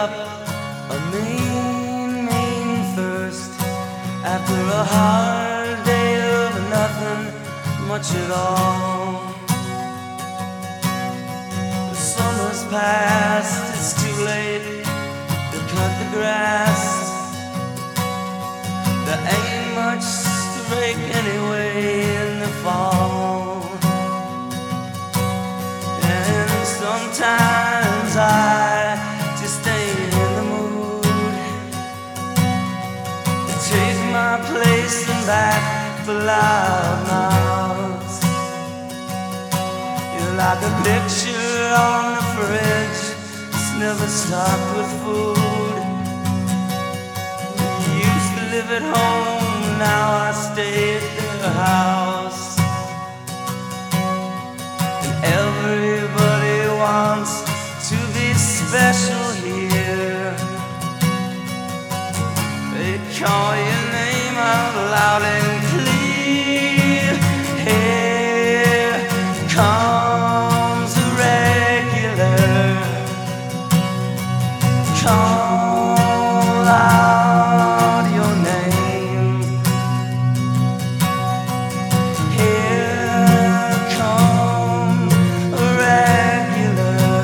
up a mean thirst after a hard day of nothing much at all. The summer's past, it's too late to cut the grass. There ain't much to rake anyway in the fall. And sometimes I just ain't in the mood to take my place and back for loud mouths. You're like a picture on the fridge, it's never stocked with food. You used to live at home, now I stay at their house. And everybody wants to be special here. They call your name out loud and clear. Here comes a regular. Call out your name. Here comes a regular.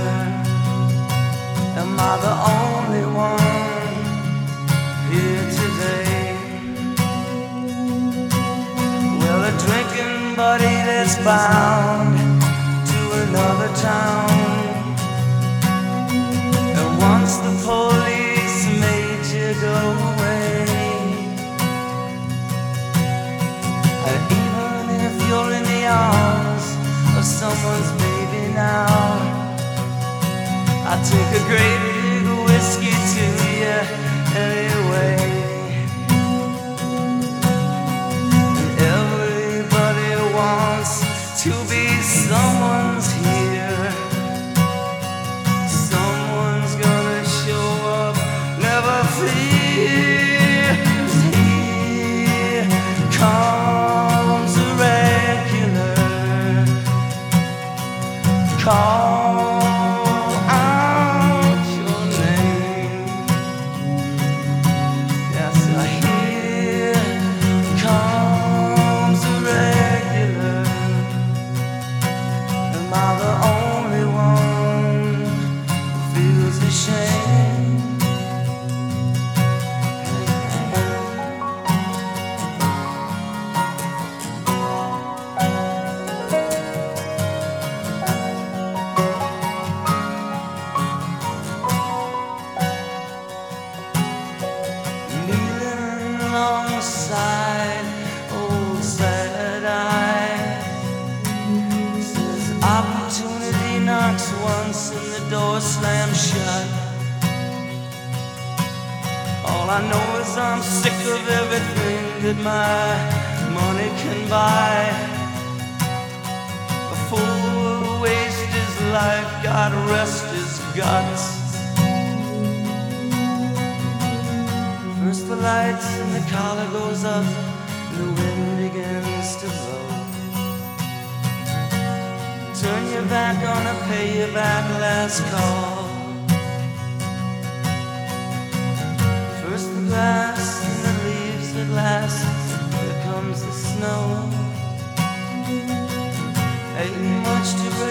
Am I the only one here today? Well, a drinking buddy that's bound to another town. And once the police made you go away, and even if you're in the arms of someone's baby now, I take a great big whiskey to you anyway. And everybody wants to be someone's here. Someone's gonna show up, never fear. Here comes a regular. Call out your name. Yes, here comes a regular. Am I the only one who feels ashamed? Kneeling alongside old sad-eyed, says opportunity knocks once and the door slams shut. All I know is I'm sick of everything that my money can buy. A fool will waste his life, God rest his guts. First the lights and the collar goes up and the wind begins to blow. Turn your back on a pay your back last call. First the grass and the leaves at last, here comes the snow. Ain't much to